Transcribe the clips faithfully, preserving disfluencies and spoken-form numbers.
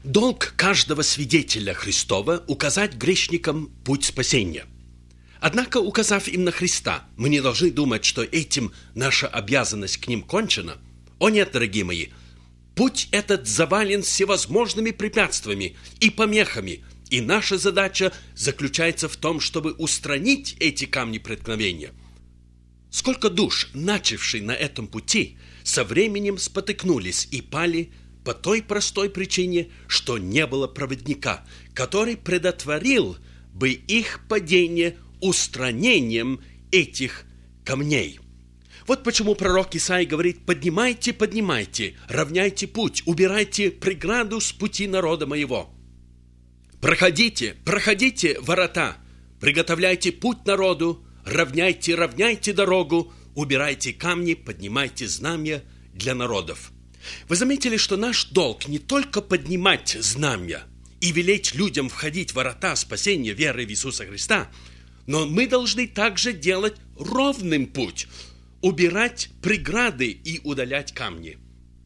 Долг каждого свидетеля Христова – указать грешникам путь спасения. Однако, указав им на Христа, мы не должны думать, что этим наша обязанность к ним кончена. О нет, дорогие мои, путь этот завален всевозможными препятствиями и помехами, и наша задача заключается в том, чтобы устранить эти камни преткновения. Сколько душ, начавших на этом пути, со временем спотыкнулись и пали по той простой причине, что не было проводника, который предотвратил бы их падение устранением этих камней. Вот почему пророк Исаия говорит: «Поднимайте, поднимайте, равняйте путь, убирайте преграду с пути народа моего. Проходите, проходите ворота, приготовляйте путь народу, равняйте, равняйте дорогу, убирайте камни, поднимайте знамя для народов». Вы заметили, что наш долг не только поднимать знамя и велеть людям входить в ворота спасения веры в Иисуса Христа, но мы должны также делать ровным путь, убирать преграды и удалять камни.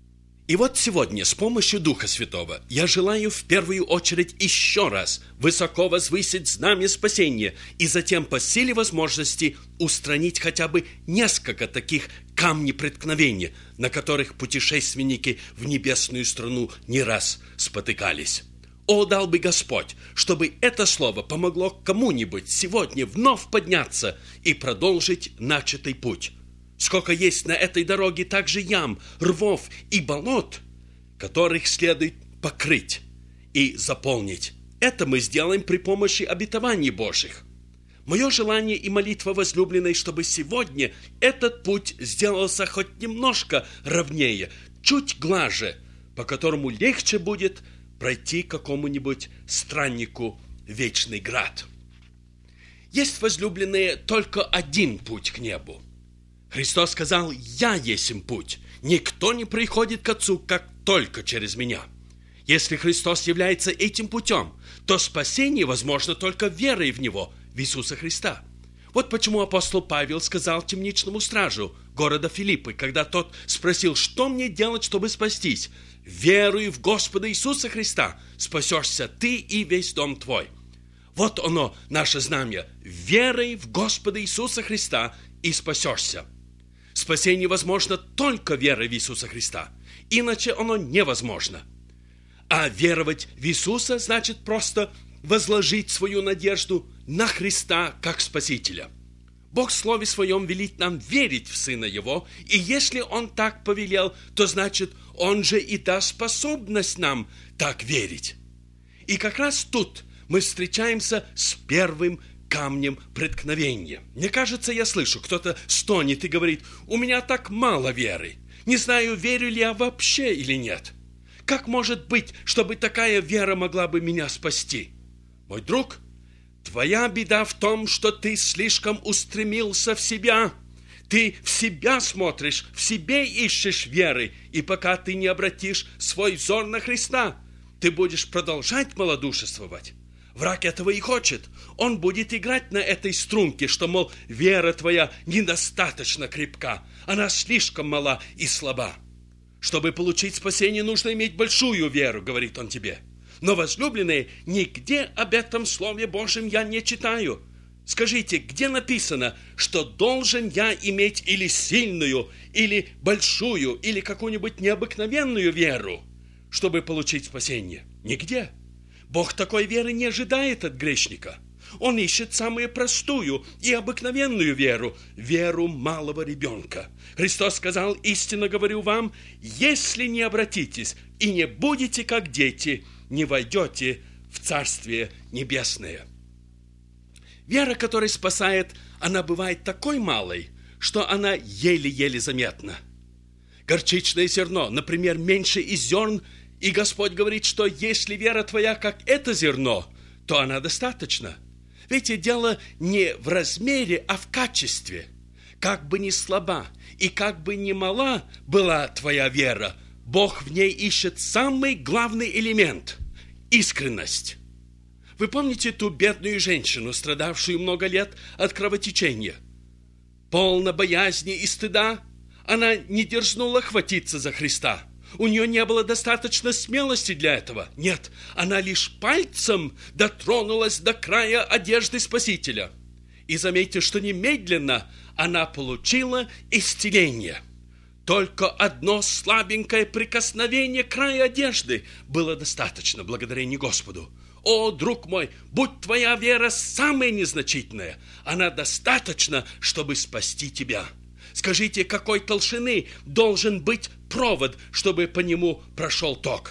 И вот сегодня с помощью Духа Святого я желаю в первую очередь еще раз высоко возвысить знамя спасения и затем по силе возможности устранить хотя бы несколько таких камней преткновения, на которых путешественники в небесную страну не раз спотыкались. О, дал бы Господь, чтобы это слово помогло кому-нибудь сегодня вновь подняться и продолжить начатый путь. Сколько есть на этой дороге также ям, рвов и болот, которых следует покрыть и заполнить. Это мы сделаем при помощи обетований Божьих. Мое желание и молитва возлюбленной, чтобы сегодня этот путь сделался хоть немножко ровнее, чуть глаже, по которому легче будет пройти какому-нибудь страннику вечный град. Есть, возлюбленные, только один путь к небу. Христос сказал: «Я есмь путь, никто не приходит к Отцу, как только через Меня». Если Христос является этим путем, то спасение возможно только верой в Него, в Иисуса Христа. Вот почему апостол Павел сказал темничному стражу города Филиппы, когда тот спросил: «Что мне делать, чтобы спастись?» «Веруй в Господа Иисуса Христа, спасешься ты и весь дом твой». Вот оно, наше знамя: верой в Господа Иисуса Христа и спасешься. Спасение возможно только верой в Иисуса Христа, иначе оно невозможно. А веровать в Иисуса значит просто возложить свою надежду на Христа как Спасителя. Бог в Слове Своем велит нам верить в Сына Его, и если Он так повелел, то значит, Он же и даст способность нам так верить. И как раз тут мы встречаемся с первым камнем преткновения. Мне кажется, я слышу, кто-то стонет и говорит: «У меня так мало веры. Не знаю, верю ли я вообще или нет. Как может быть, чтобы такая вера могла бы меня спасти?» Мой друг, твоя беда в том, что ты слишком устремился в себя. Ты в себя смотришь, в себе ищешь веры, и пока ты не обратишь свой взор на Христа, ты будешь продолжать малодушествовать. Враг этого и хочет. Он будет играть на этой струнке, что, мол, вера твоя недостаточно крепка, она слишком мала и слаба. Чтобы получить спасение, нужно иметь большую веру, говорит он тебе. Но, возлюбленные, нигде об этом Слове Божьем я не читаю. Скажите, где написано, что должен я иметь или сильную, или большую, или какую-нибудь необыкновенную веру, чтобы получить спасение? Нигде. Бог такой веры не ожидает от грешника. Он ищет самую простую и обыкновенную веру, веру малого ребенка. Христос сказал: «Истинно говорю вам, если не обратитесь и не будете как дети, не войдете в Царствие Небесное». Вера, которая спасает, она бывает такой малой, что она еле-еле заметна. Горчичное зерно, например, меньше из зерн, и Господь говорит, что если вера твоя как это зерно, то она достаточна. Ведь дело не в размере, а в качестве. Как бы ни слаба и как бы ни мала была твоя вера, Бог в ней ищет самый главный элемент – искренность. Вы помните ту бедную женщину, страдавшую много лет от кровотечения? Полна боязни и стыда, она не дерзнула хватиться за Христа. У нее не было достаточно смелости для этого. Нет, она лишь пальцем дотронулась до края одежды Спасителя. И заметьте, что немедленно она получила исцеление. Только одно слабенькое прикосновение края одежды было достаточно, благодарение Господу. О, друг мой, будь твоя вера самая незначительная, она достаточна, чтобы спасти тебя. Скажите, какой толщины должен быть провод, чтобы по нему прошел ток?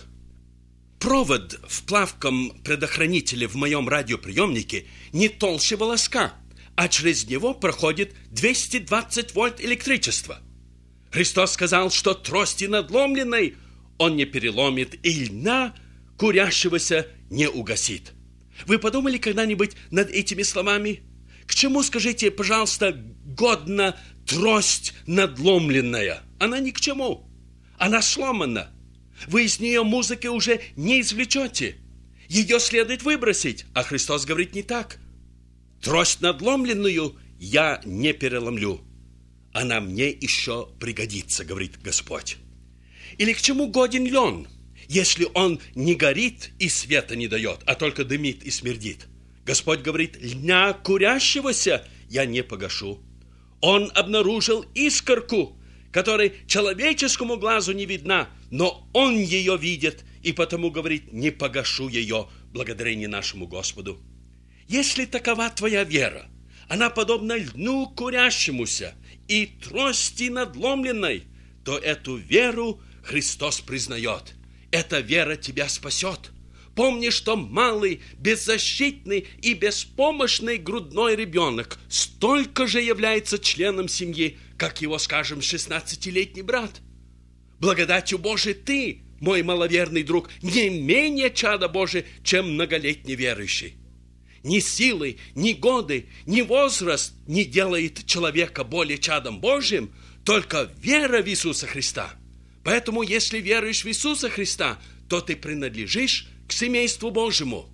Провод в плавком предохранителе в моем радиоприемнике не толще волоска, а через него проходит двести двадцать вольт электричества. Христос сказал, что трости надломленной Он не переломит и льна курящегося не угасит. Вы подумали когда-нибудь над этими словами? К чему, скажите, пожалуйста, годна трость надломленная? Она ни к чему. Она сломана. Вы из нее музыки уже не извлечете. Ее следует выбросить. А Христос говорит не так. Трость надломленную я не переломлю. Она мне еще пригодится, говорит Господь. Или к чему годен лен, если он не горит и света не дает, а только дымит и смердит? Господь говорит, льна курящегося я не погашу. Он обнаружил искорку, которая человеческому глазу не видна, но он ее видит, и потому говорит, не погашу ее, благодарение нашему Господу. Если такова твоя вера, она подобна льну курящемуся и трости надломленной, то эту веру Христос признает. Эта вера тебя спасет. Помни, что малый, беззащитный и беспомощный грудной ребенок столько же является членом семьи, как его, скажем, шестнадцатилетний брат. Благодатью Божией ты, мой маловерный друг, не менее чада Божие, чем многолетний верующий. Ни силы, ни годы, ни возраст не делает человека более чадом Божьим, только вера в Иисуса Христа. Поэтому, если веруешь в Иисуса Христа, то ты принадлежишь к семейству Божьему.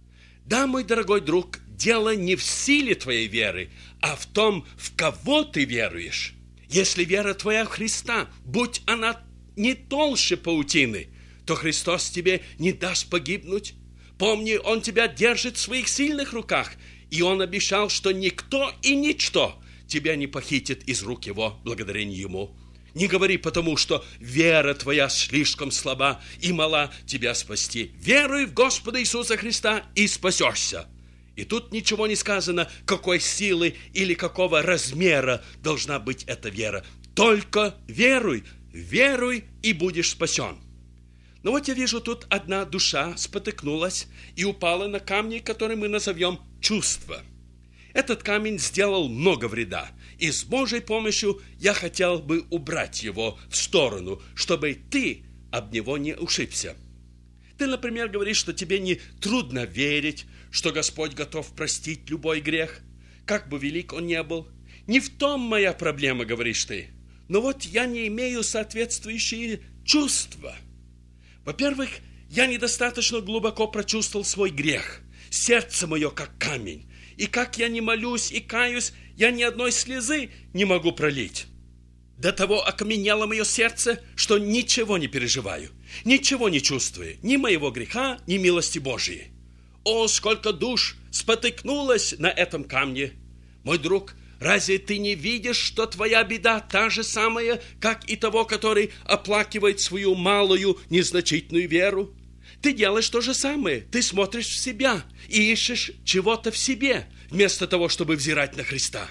Да, мой дорогой друг, дело не в силе твоей веры, а в том, в кого ты веруешь. Если вера твоя в Христа, будь она не толще паутины, то Христос тебе не даст погибнуть. Помни, Он тебя держит в своих сильных руках, и Он обещал, что никто и ничто тебя не похитит из рук Его, благодарение Ему. Не говори потому, что вера твоя слишком слаба и мала тебя спасти. Веруй в Господа Иисуса Христа и спасешься. И тут ничего не сказано, какой силы или какого размера должна быть эта вера. Только веруй, веруй и будешь спасен. Но вот я вижу, тут одна душа спотыкнулась и упала на камни, которые мы назовем чувства. Этот камень сделал много вреда, и с Божьей помощью я хотел бы убрать его в сторону, чтобы ты об него не ушибся. Ты, например, говоришь, что тебе не трудно верить, что Господь готов простить любой грех, как бы велик он ни был. Не в том моя проблема, говоришь ты, но вот я не имею соответствующие чувства. Во-первых, я недостаточно глубоко прочувствовал свой грех. Сердце мое как камень. И как я не молюсь и каюсь, я ни одной слезы не могу пролить. До того окаменело мое сердце, что ничего не переживаю, ничего не чувствую, ни моего греха, ни милости Божией. О, сколько душ спотыкнулось на этом камне! Мой друг, разве ты не видишь, что твоя беда та же самая, как и того, который оплакивает свою малую, незначительную веру? Ты делаешь то же самое. Ты смотришь в себя и ищешь чего-то в себе, вместо того, чтобы взирать на Христа.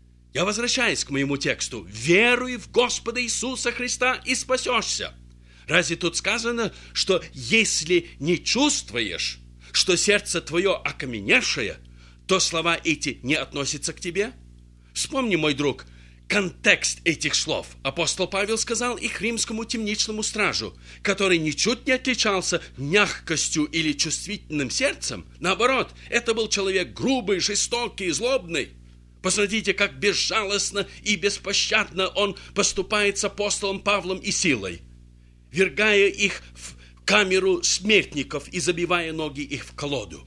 Я возвращаюсь к моему тексту. «Веруй в Господа Иисуса Христа и спасешься». Разве тут сказано, что если не чувствуешь, что сердце твое окаменевшее, то слова эти не относятся к тебе? Вспомни, мой друг, контекст этих слов. Апостол Павел сказал их римскому темничному стражу, который ничуть не отличался мягкостью или чувствительным сердцем. Наоборот, это был человек грубый, жестокий, злобный. Посмотрите, как безжалостно и беспощадно он поступает с апостолом Павлом и Силой, ввергая их в камеру смертников и забивая ноги их в колоду.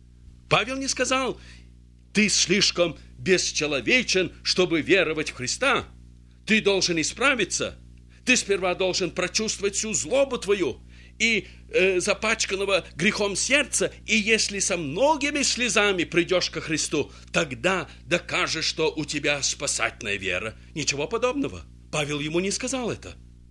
Павел не сказал: «Ты слишком бесчеловечен, чтобы веровать в Христа. Ты должен исправиться. Ты сперва должен прочувствовать всю злобу твою и э, запачканного грехом сердца, и если со многими слезами придешь ко Христу, тогда докажешь, что у тебя спасательная вера. Ничего подобного. Павел ему не сказал это.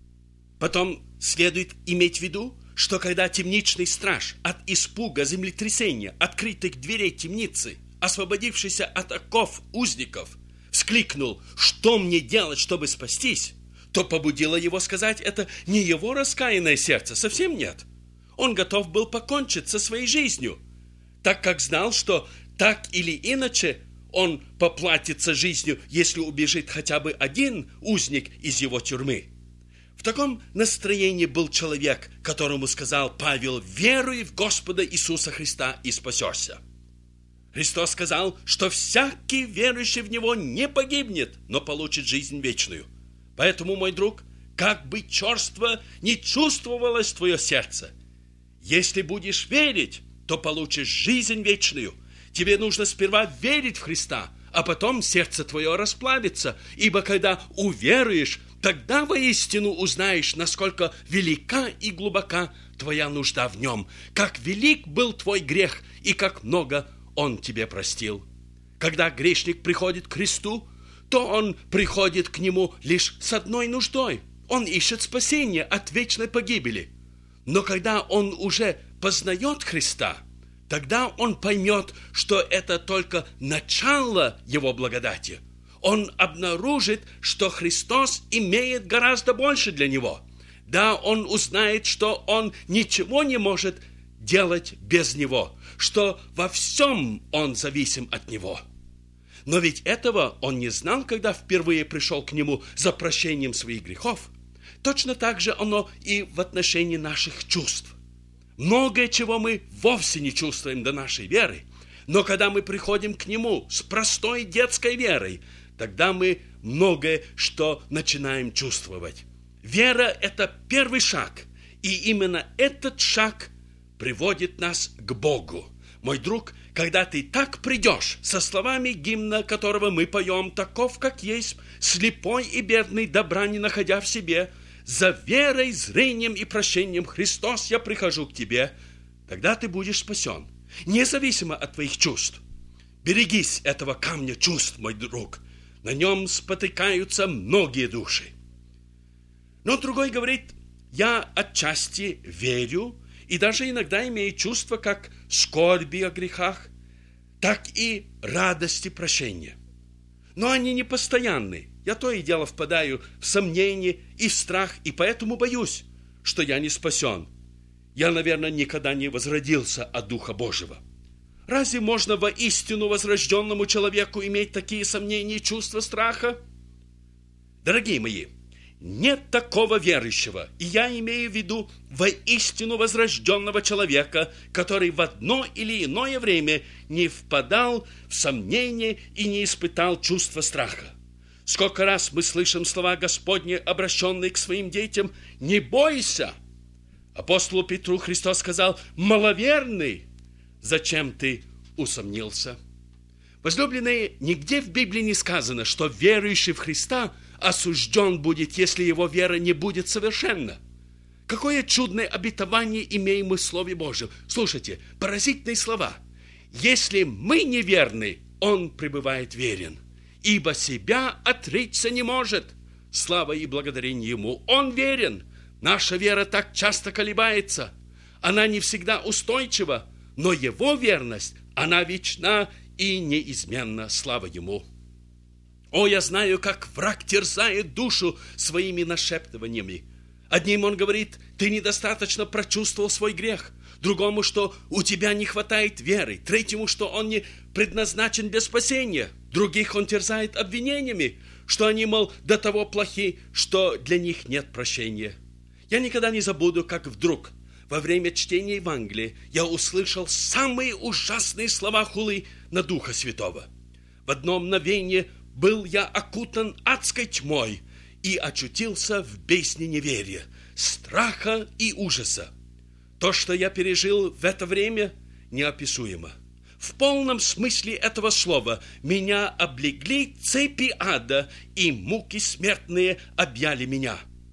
Потом следует иметь в виду, что когда темничный страж от испуга землетрясения открытых дверей темницы, освободившийся от оков узников, вскликнул: «Что мне делать, чтобы спастись?», то побудило его сказать это не его раскаянное сердце, совсем нет. Он готов был покончить со своей жизнью, так как знал, что так или иначе он поплатится жизнью, если убежит хотя бы один узник из его тюрьмы. В таком настроении был человек, которому сказал Павел: «Веруй в Господа Иисуса Христа и спасешься». Христос сказал, что всякий верующий в Него не погибнет, но получит жизнь вечную. Поэтому, мой друг, как бы черство не чувствовалось твое сердце, если будешь верить, то получишь жизнь вечную. Тебе нужно сперва верить в Христа, а потом сердце твое расплавится, ибо когда уверуешь, тогда воистину узнаешь, насколько велика и глубока твоя нужда в Нем, как велик был твой грех и как много Он тебе простил. Когда грешник приходит к Христу, то он приходит к Нему лишь с одной нуждой. Он ищет спасения от вечной погибели. Но когда он уже познает Христа, тогда он поймет, что это только начало его благодати. Он обнаружит, что Христос имеет гораздо больше для него. Да, он узнает, что он ничего не может делать без Него, что во всем он зависим от Него. Но ведь этого он не знал, когда впервые пришел к Нему за прощением своих грехов. Точно так же оно и в отношении наших чувств. Многое, чего мы вовсе не чувствуем до нашей веры, но когда мы приходим к Нему с простой детской верой, тогда мы многое что начинаем чувствовать. Вера – это первый шаг, и именно этот шаг приводит нас к Богу. Мой друг, когда ты так придешь, со словами гимна, которого мы поем: «Таков, как есть, слепой и бедный, добра не находя в себе, за верой, зрением и прощением Христос я прихожу к тебе», тогда ты будешь спасен, независимо от твоих чувств. Берегись этого камня чувств, мой друг. На нем спотыкаются многие души. Но другой говорит: «Я отчасти верю, и даже иногда имею чувство как скорби о грехах, так и радости прощения. Но они не постоянны. Я то и дело впадаю в сомнение и в страх, и поэтому боюсь, что я не спасен. Я, наверное, никогда не возродился от Духа Божьего». Разве можно воистину возрожденному человеку иметь такие сомнения и чувства страха? Дорогие мои, нет такого верующего, и я имею в виду воистину возрожденного человека, который в одно или иное время не впадал в сомнение и не испытал чувства страха. Сколько раз мы слышим слова Господни, обращенные к своим детям: «Не бойся». Апостолу Петру Христос сказал: «Маловерный, зачем ты усомнился?» Возлюбленные, нигде в Библии не сказано, что верующий в Христа осужден будет, если его вера не будет совершенна. Какое чудное обетование имеем мы в Слове Божьем. Слушайте, поразительные слова. «Если мы неверны, Он пребывает верен, ибо себя отречься не может». Слава и благодарение Ему. Он верен. Наша вера так часто колебается. Она не всегда устойчива, но Его верность, она вечна и неизменна. Слава Ему. О, я знаю, как враг терзает душу своими нашептываниями. Одним он говорит: ты недостаточно прочувствовал свой грех. Другому, что у тебя не хватает веры. Третьему, что он не предназначен для спасения. Других он терзает обвинениями, что они, мол, до того плохи, что для них нет прощения. Я никогда не забуду, как вдруг во время чтения Евангелия я услышал самые ужасные слова хулы на Духа Святого. В одно мгновение был я окутан адской тьмой и очутился в бездне неверия, страха и ужаса. То, что я пережил в это время, неописуемо. В полном смысле этого слова меня облегли цепи ада, и муки смертные объяли меня.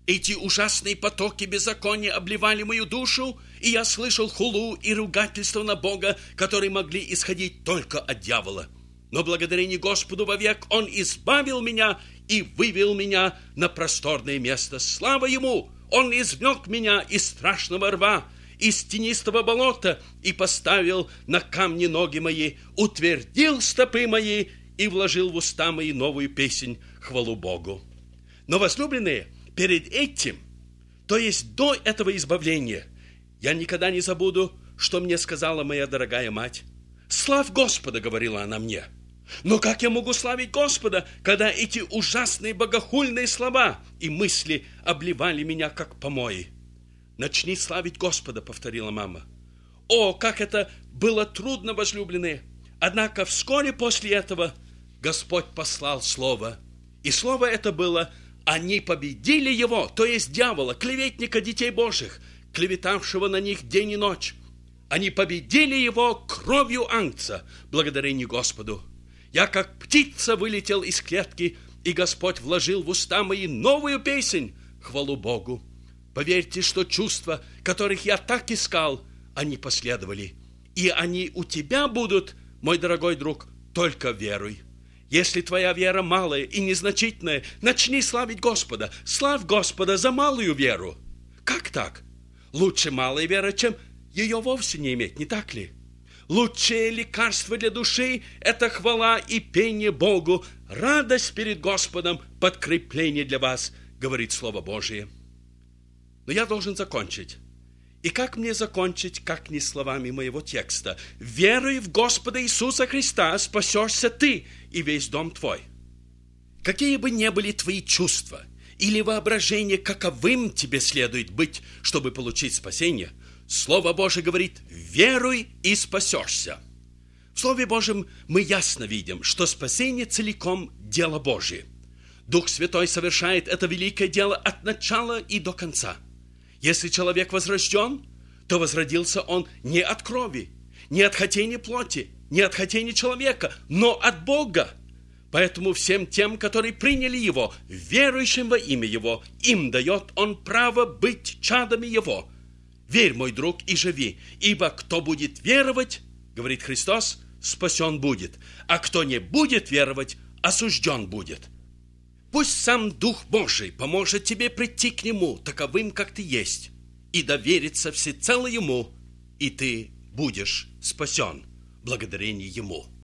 Эти ужасные потоки беззакония обливали мою душу, и я слышал хулу и ругательство на Бога, которые могли исходить только от дьявола. Но благодарение Господу вовек Он избавил меня и вывел меня на просторное место. Слава Ему! Он извлек меня из страшного рва, из тенистого болота, и поставил на камни ноги мои, утвердил стопы мои и вложил в уста мои новую песнь, хвалу Богу. Но, возлюбленные, перед этим, то есть до этого избавления, я никогда не забуду, что мне сказала моя дорогая мать. «Славь Господа», — говорила она мне. Но как я могу славить Господа, когда эти ужасные богохульные слова и мысли обливали меня, как помои? «Начни славить Господа», — повторила мама. О, как это было трудно, возлюбленные! Однако вскоре после этого Господь послал слово. И слово это было: они победили его, то есть дьявола, клеветника детей Божьих, клеветавшего на них день и ночь. Они победили его кровью ангца, благодарение Господу. Я, как птица, вылетел из клетки, и Господь вложил в уста мои новую песнь, хвалу Богу. Поверьте, что чувства, которых я так искал, они последовали. И они у тебя будут, мой дорогой друг, только верой. Если твоя вера малая и незначительная, начни славить Господа. Славь Господа за малую веру. Как так? Лучше малая вера, чем ее вовсе не иметь, не так ли? Лучшее лекарство для души – это хвала и пение Богу, радость перед Господом, подкрепление для вас, говорит Слово Божие. Но я должен закончить. И как мне закончить, как не словами моего текста? «Веруй в Господа Иисуса Христа, спасешься ты и весь дом твой». Какие бы ни были твои чувства или воображение, каковым тебе следует быть, чтобы получить спасение, Слово Божие говорит: «Веруй и спасешься». В Слове Божьем мы ясно видим, что спасение целиком дело Божие. Дух Святой совершает это великое дело от начала и до конца. Если человек возрожден, то возродился он не от крови, не от хотения плоти, не от хотения человека, но от Бога. Поэтому всем тем, которые приняли Его, верующим во имя Его, им дает Он право быть чадами Его. Верь, мой друг, и живи, ибо кто будет веровать, говорит Христос, спасен будет, а кто не будет веровать, осужден будет. Пусть сам Дух Божий поможет тебе прийти к Нему таковым, как ты есть, и довериться всецело Ему, и ты будешь спасен благодарение Ему.